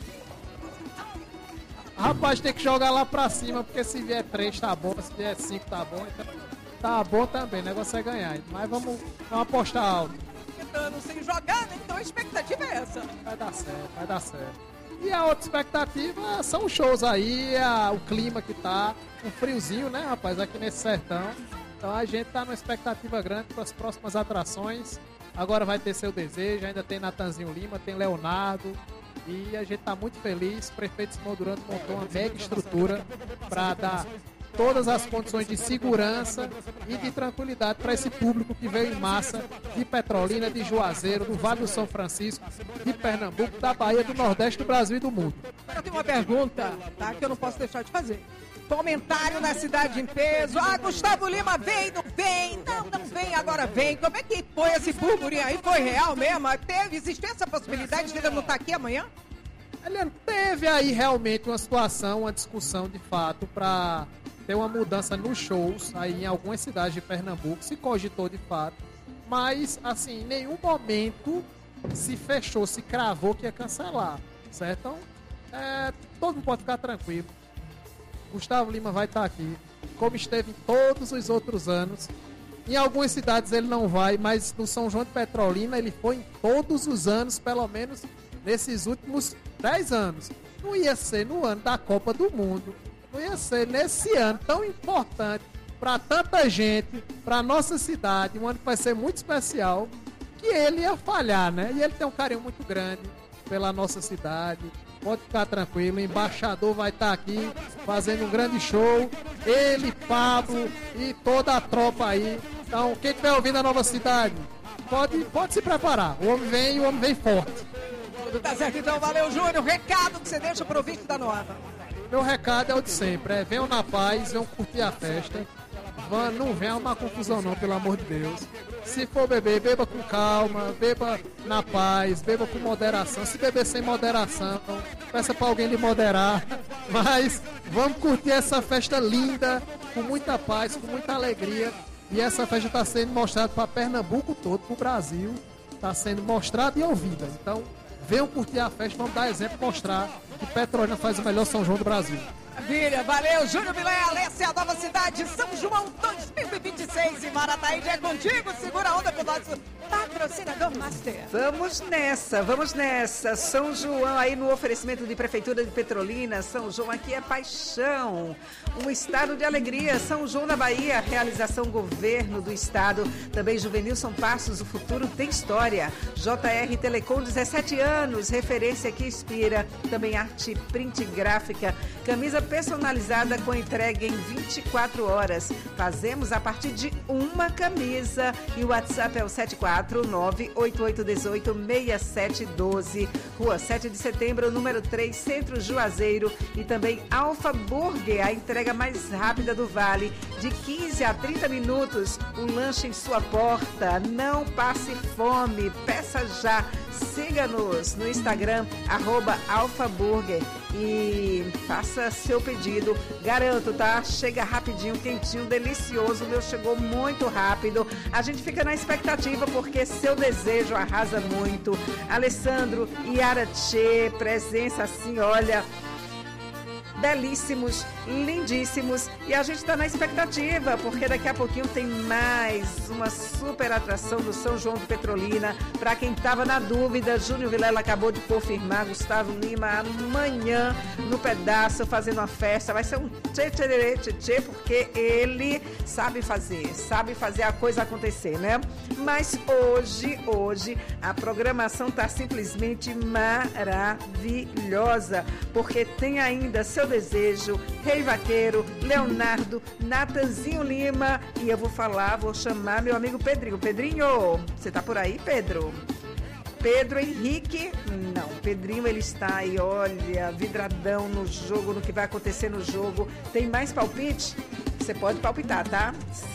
Rapaz, tem que jogar lá pra cima, porque se vier 3 tá bom, se vier 5 tá bom, então tá bom também, o negócio é ganhar. Mas vamos apostar alto. Sem jogar, né? Então a expectativa é essa. Vai dar certo. E a outra expectativa são os shows aí, o clima que tá, um friozinho, né, rapaz, aqui nesse sertão. Então a gente tá numa expectativa grande para as próximas atrações. Agora vai ter Seu Desejo, ainda tem Natanzinho Lima, tem Leonardo. E a gente tá muito feliz. O prefeito Simão Durando montou uma mega estrutura para dar todas as condições de segurança e de tranquilidade para esse público que veio em massa de Petrolina, de Juazeiro, do Vale do São Francisco, de Pernambuco, da Bahia, do Nordeste, do Brasil e do mundo. Eu tenho uma pergunta, tá, que eu não posso deixar de fazer. Comentário na Cidade em Peso. Gustavo Lima vem, não vem? Não vem, agora vem. Como é que foi esse burburinho aí? Foi real mesmo? Existe essa possibilidade de ele não estar aqui amanhã? Eliane, teve aí realmente uma situação, uma discussão de fato para ter uma mudança nos shows aí em algumas cidades de Pernambuco, se cogitou de fato, mas assim, em nenhum momento se fechou, se cravou que ia cancelar, certo? Então, todo mundo pode ficar tranquilo. Gustavo Lima vai estar aqui, como esteve em todos os outros anos. Em algumas cidades ele não vai, mas no São João de Petrolina ele foi em todos os anos, pelo menos nesses últimos 10 anos. Não ia ser no ano da Copa do Mundo, não ia ser nesse ano tão importante para tanta gente, para nossa cidade, um ano que vai ser muito especial, que ele ia falhar, né? E ele tem um carinho muito grande pela nossa cidade. Pode ficar tranquilo, o embaixador vai estar aqui fazendo um grande show. Ele, Pablo e toda a tropa aí. Então, quem estiver ouvindo a Nova Cidade, pode se preparar. O homem vem e o homem vem forte. Tudo tá certo, então. Valeu, Júnior. Recado que você deixa pro ouvinte da Nova. Meu recado é o de sempre. Venham na paz, venham curtir a festa. Não venha uma confusão não, pelo amor de Deus. Se for beber, beba com calma, beba na paz, beba com moderação. Se beber sem moderação, peça para alguém lhe moderar. Mas vamos curtir essa festa linda, com muita paz, com muita alegria. E essa festa está sendo mostrada para Pernambuco todo, para o Brasil. Está sendo mostrada e ouvida. Então, venham curtir a festa, vamos dar exemplo, mostrar que Petrolina faz o melhor São João do Brasil. Maravilha, valeu, Júnior Vilela, essa é a nova cidade, São João 2026 em Marataíde, é contigo, segura a onda com o nosso patrocinador Master. Vamos nessa, São João aí no oferecimento de Prefeitura de Petrolina, São João aqui é paixão, um estado de alegria, São João da Bahia, realização governo do estado, também Juvenilson Passos, o futuro tem história, JR Telecom 17 anos, referência que inspira, também arte print gráfica, camisa personalizada com entrega em 24 horas. Fazemos a partir de uma camisa e o WhatsApp é o 749-8818-6712. Rua 7 de Setembro, número 3, Centro Juazeiro. E também Alfa Burger, a entrega mais rápida do Vale, de 15 a 30 minutos. Um lanche em sua porta. Não passe fome. Peça já. Siga-nos no Instagram, @alfaburger e faça seu pedido. Garanto, tá? Chega rapidinho, quentinho, delicioso. O meu chegou muito rápido. A gente fica na expectativa porque seu desejo arrasa muito. Alessandro e Yara Tchê, presença assim, olha, belíssimos, lindíssimos, e a gente está na expectativa, porque daqui a pouquinho tem mais uma super atração do São João de Petrolina. Para quem estava na dúvida, Júnior Vilela acabou de confirmar, Gustavo Lima amanhã no pedaço fazendo uma festa, vai ser um tchê, porque ele sabe fazer a coisa acontecer, né? Mas hoje a programação tá simplesmente maravilhosa, porque tem ainda Seu Desejo, Rei Vaqueiro, Leonardo, Natanzinho Lima, e eu vou chamar meu amigo Pedrinho. Pedrinho, você tá por aí, Pedro? Pedro Henrique, não, Pedrinho ele está aí, olha, vidradão no jogo, no que vai acontecer no jogo. Tem mais palpite? Você pode palpitar, tá?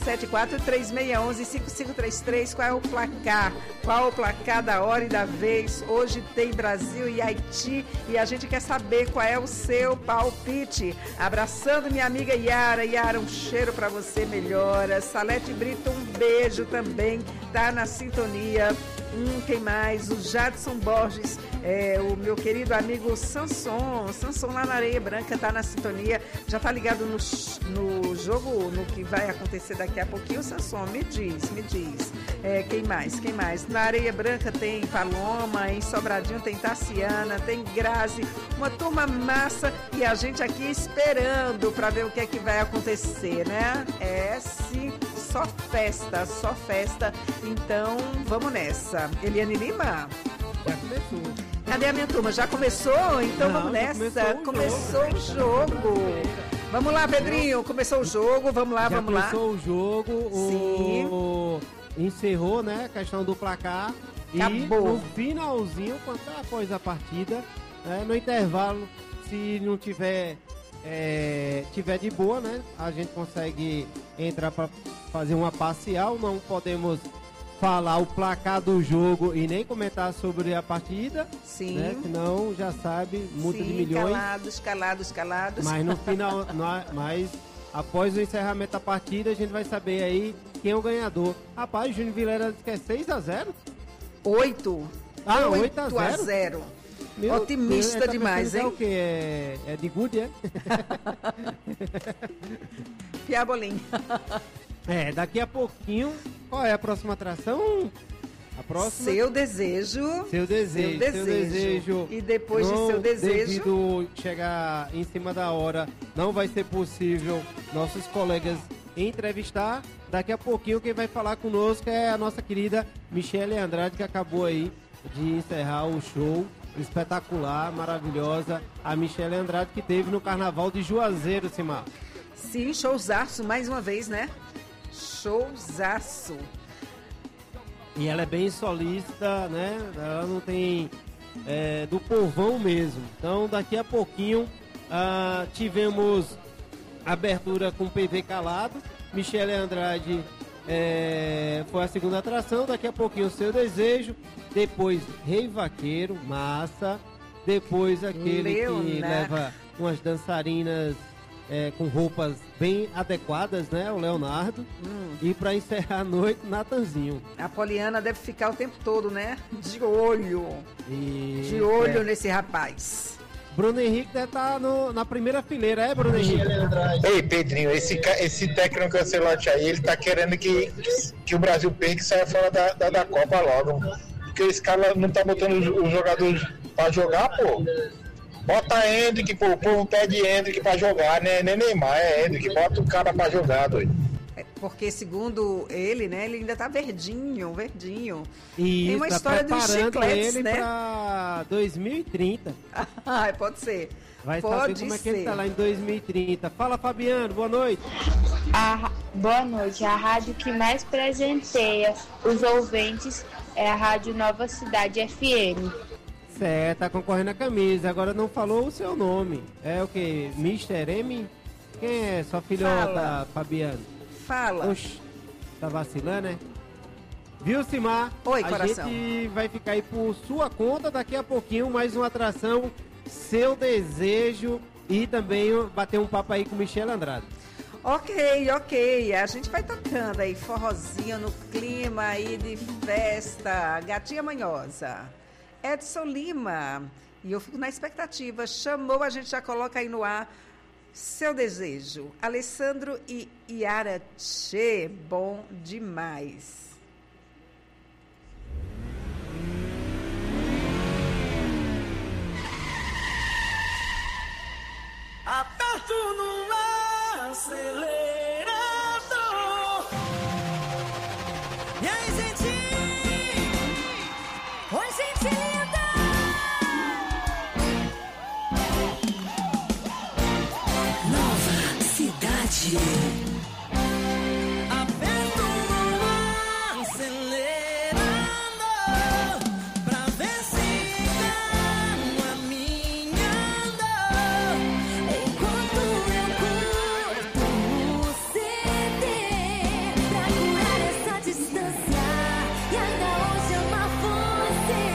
7436115533. Qual é o placar? Qual o placar da hora e da vez? Hoje tem Brasil e Haiti e a gente quer saber qual é o seu palpite. Abraçando minha amiga Yara. Yara, um cheiro pra você, melhora. Salete Brito, um beijo também, tá na sintonia. Quem mais? O Jadson Borges, o meu querido amigo Sanson lá na Areia Branca, tá na sintonia, já tá ligado no jogo, no que vai acontecer daqui a pouquinho. Sanson, me diz. Quem mais? Na Areia Branca tem Paloma, em Sobradinho tem Tassiana, tem Grazi, uma turma massa, e a gente aqui esperando pra ver o que é que vai acontecer, né? Sim, só festa. Então, vamos nessa. Eliane Lima? Já começou. Cadê a minha turma? Já começou? Então vamos nessa. Começou o jogo. Vamos lá, Pedrinho. Começou o jogo. Vamos lá. Começou o jogo. Sim. Encerrou, né? A questão do placar. Acabou. E no finalzinho, quando após a partida, no intervalo, se não tiver de boa, né? A gente consegue entrar para fazer uma parcial. Não podemos falar o placar do jogo e nem comentar sobre a partida. Sim. Né? Senão já sabe, multa de milhões. Calados. Mas no final, mas após o encerramento da partida, a gente vai saber aí quem é o ganhador. Rapaz, o Júnior Vilela disse que é 6-0? 8. 8-0? Otimista Deus, demais, hein? É o que? É de good, é? Piabolim. Daqui a pouquinho, qual é a próxima atração? A próxima? Seu Desejo. E depois de Seu Desejo, devido chegar em cima da hora, não vai ser possível nossos colegas entrevistar. Daqui a pouquinho quem vai falar conosco é a nossa querida Michele Andrade, que acabou aí de encerrar o show espetacular, maravilhosa. A Michele Andrade que teve no Carnaval de Juazeiro, Simar. Sim, showzaço mais uma vez, né? Showzaço. E ela é bem solícita, né? Ela não tem do povão mesmo. Então daqui a pouquinho tivemos abertura com PV Calado. Michele Andrade foi a segunda atração. Daqui a pouquinho Seu Desejo. Depois Rei Vaqueiro, massa. Depois aquele que leva umas dançarinas com roupas bem adequadas, né? O Leonardo. E para encerrar a noite, Natanzinho. A Poliana deve ficar o tempo todo, né? De olho. De olho nesse rapaz. Bruno Henrique deve estar na primeira fileira, Bruno Henrique? Ei, Pedrinho, esse técnico Ancelotti aí, ele tá querendo que o Brasil perca e saia fora da Copa logo. Porque esse cara não tá botando os jogadores pra jogar, pô. Bota Hendrick, pô, o povo pede Hendrick pra jogar, né? Nem Neymar, é Hendrick, bota o cara pra jogar, doido. Porque, segundo ele, né, ele ainda tá verdinho. E tem uma tá história dos chicletes, ele né? pra 2030. Ah, pode ser. Vai pode saber como é que ele tá lá em 2030. Fala, Fabiano, boa noite. Boa noite. A rádio que mais presenteia os ouvintes é a Rádio Nova Cidade FM. Certo, tá concorrendo a camisa. Agora não falou o seu nome. É o quê? Mr. M? Quem é sua filhota, Fabiano? Fala. Oxi, tá vacilando, né? Viu, Simar? Oi, a coração. gente vai ficar aí por sua conta daqui a pouquinho, mais uma atração, Seu Desejo, e também bater um papo aí com Michele Andrade. Ok. A gente vai tocando aí forrozinho no clima aí de festa. Gatinha Manhosa. Edson Lima. E eu fico na expectativa. Chamou, a gente já coloca aí no ar. Seu Desejo. Alessandro e Yara Tchê. Bom demais. Aperto no acelerador. E aí, gente? Oi, gente linda! Nova Cidade. Aperto no acelerador pra ver se calma a minha dor. Enquanto eu curto o CD pra curar essa distância e ainda hoje amar você.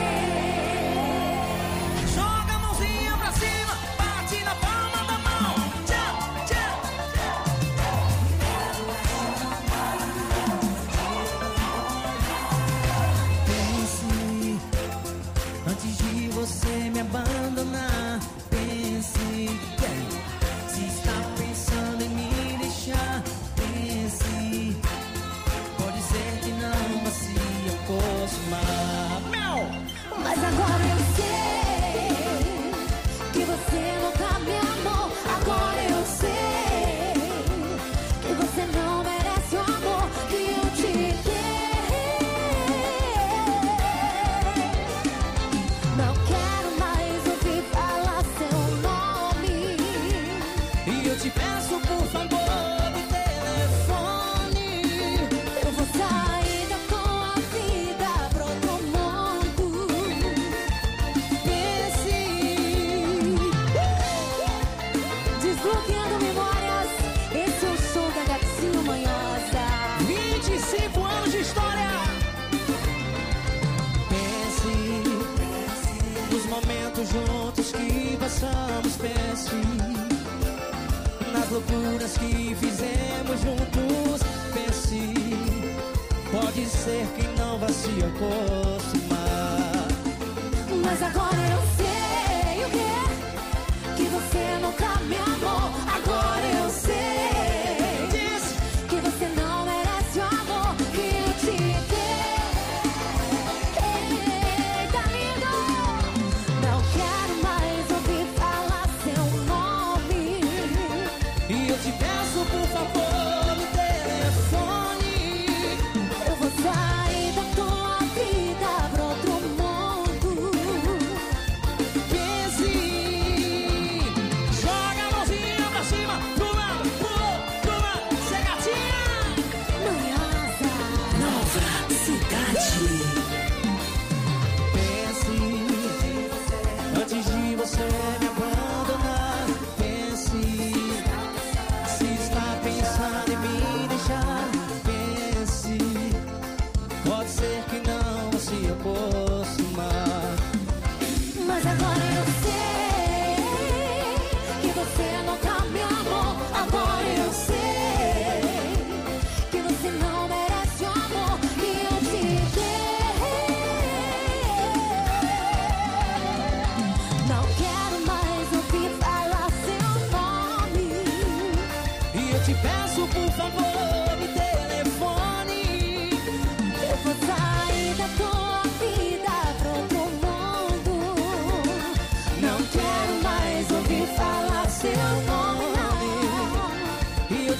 Joga a mãozinha pra cima, bate na palma da mão. Tchau, tchau. Pense antes de você me abandonar. Pense se está pensando em me deixar. Pense, pode ser que não vá se aproximar. Mas agora eu sei que você nunca me amou. Agora eu sei que você não merece o amor que eu te dei. Não quero mais ouvir falar seu nome. E eu te peço, por favor, do telefone. Eu vou sair com a vida pro outro mundo. Pense, desbloqueando memórias. Esse é o som da Gatinha Manhosa. 25 anos de história. Pense nos momentos juntos que passamos. Pense nas loucuras que fizemos juntos. Pense, pode ser que não vá se aproximar. Mas agora eu sei o que você nunca me amou. Agora eu sei, diz que você não merece o amor que eu te dei. Eita, lindo, não quero mais ouvir falar seu nome. E eu te peço, por favor, no telefone. Eu vou sair da tua vida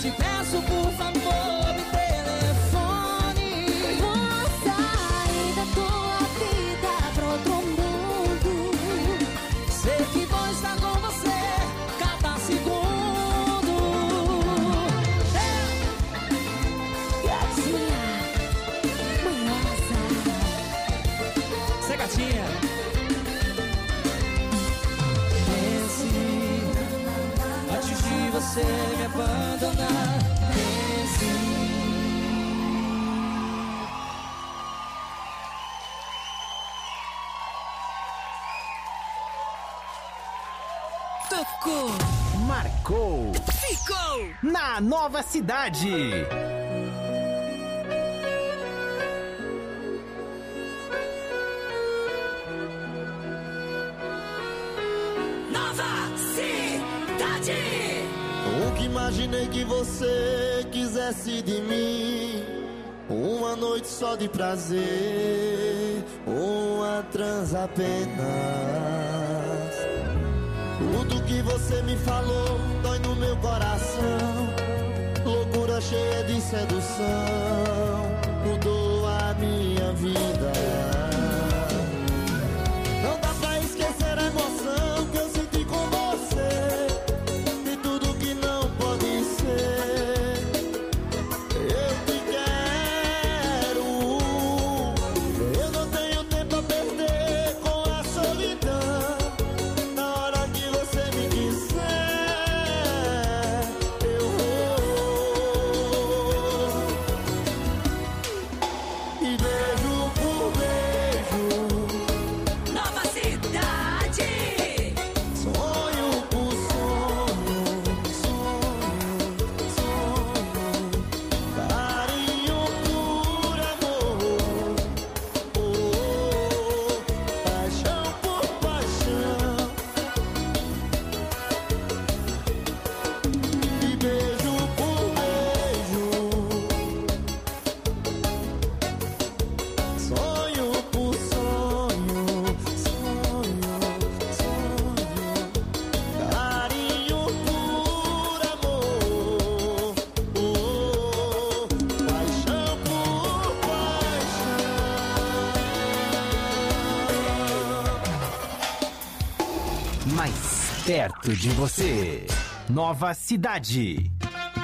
te peço, por favor, me telefone. Vou sair da tua vida pra outro mundo. Sei que vou estar com você cada segundo. Gatinha, manhosa. Cê gatinha. Pense antes de você me abandonar. Pense. Tocou, marcou, ficou na Nova Cidade. Nova Cidade. Nunca imaginei que você quisesse de mim uma noite só de prazer, uma trans apenas. Tudo que você me falou dói no meu coração. Loucura cheia de sedução mudou a minha vida. Não dá pra esquecer a emoção que eu senti com você e tudo que não pode ser. Eu te quero. Eu não tenho tempo a perder com a solidão. Na hora que você me quiser, eu vou. E beijo por beijo, Nova Cidade. sonho por sonho, carinho por amor, paixão por paixão. E beijo por beijo, sonho por sonho, carinho por amor, paixão por paixão. Mais perto de você. Nova Cidade.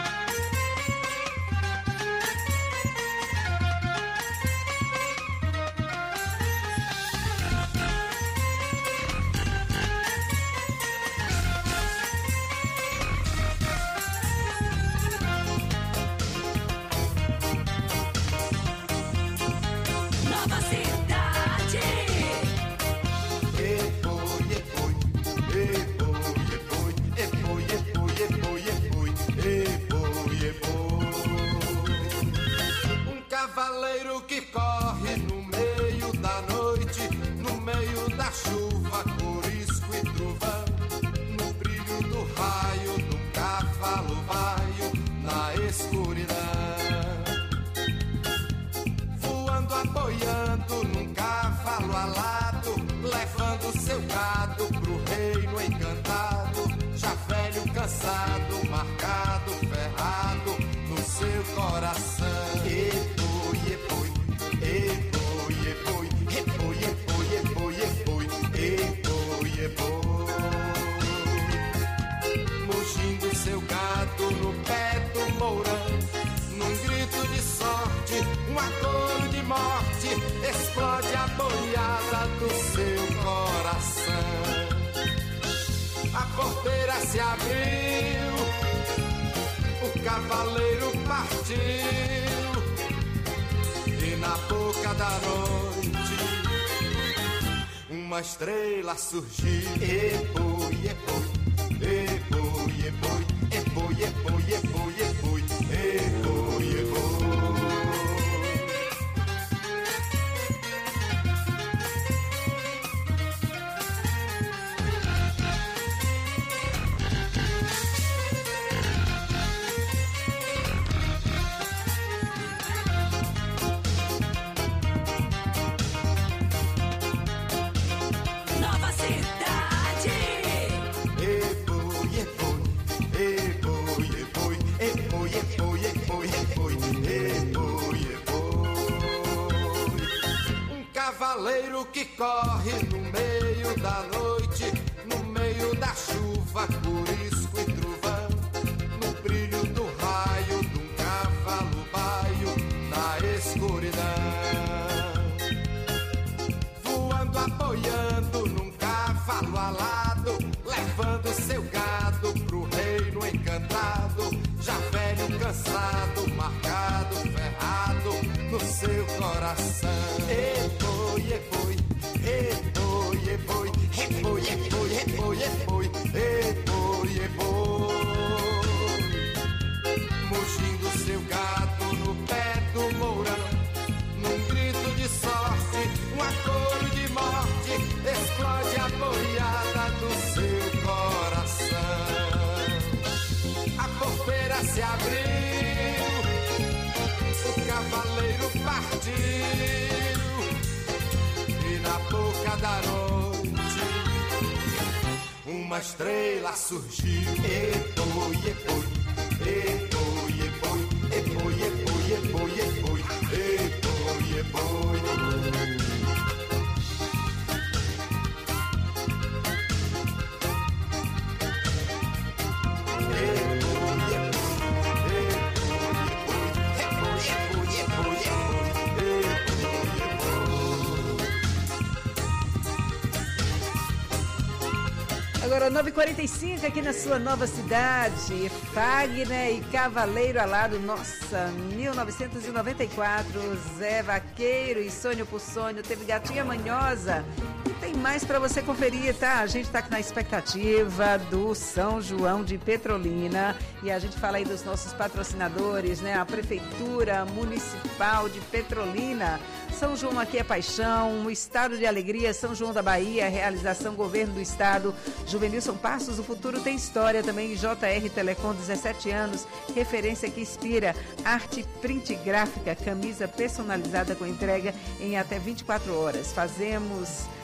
Nova Cidade. Um cavaleiro que corre no meio da noite, no meio da chuva, corisco e trovão, no brilho do raio, num cavalo vaio, na escuridão, voando, aboiando num cavalo alado, levando seu gado pro reino encantado, já velho, cansado, marcado, ferrado no seu coração. Eboi, eboi, eboi, eboi, eboi, eboi, eboi, eboi, eboi, eboi. Mugindo seu gado no pé do mourão, num grito de sorte, um acordo de morte, explode a boiada do seu coração. A porteira se abriu, o cavaleiro partiu, e na boca da noite uma estrela surgiu. Eboi, eboi, eboi, eboi, eboi, eboi, eboi, eboi, eboi, eboi. Nova Cidade. Eboi, eboi, eboi, eboi, que corre no meio da noite, no meio da chuva, corisco e trovão, no brilho do raio de um cavalo baio na escuridão, voando, apoiando num cavalo alado, levando seu gado pro reino encantado, já velho, cansado, marcado, ferrado no seu coração. Eboi, eboi, eboi, eboi, eboi, eboi, eboi, eboi, eboi, eboi, mugindo seu gado no pé do mourão, num grito de sorte, um acoro de morte, explode a boiada do seu coração. A porteira se abriu, o cavaleiro partiu, e na boca da noite uma estrela surgiu. Eboi, eboi, eboi, eboi, eboi, eboi, eboi, eboi, eboi, eboi. Agora, 9h45 aqui na sua nova cidade. Fagner e Cavaleiro Alado. Nossa, 1994. Zé Vaqueiro e Sonho por Sonho. Teve Gatinha Manhosa. E tem mais para você conferir, tá? A gente tá na expectativa do São João de Petrolina. E a gente fala aí dos nossos patrocinadores, né? A Prefeitura Municipal de Petrolina. São João aqui é paixão, o Estado de Alegria, São João da Bahia, realização Governo do Estado, Juvenilson Passos, o futuro tem história também, JR Telecom, 17 anos, referência que inspira, arte print gráfica, camisa personalizada com entrega em até 24 horas. Fazemos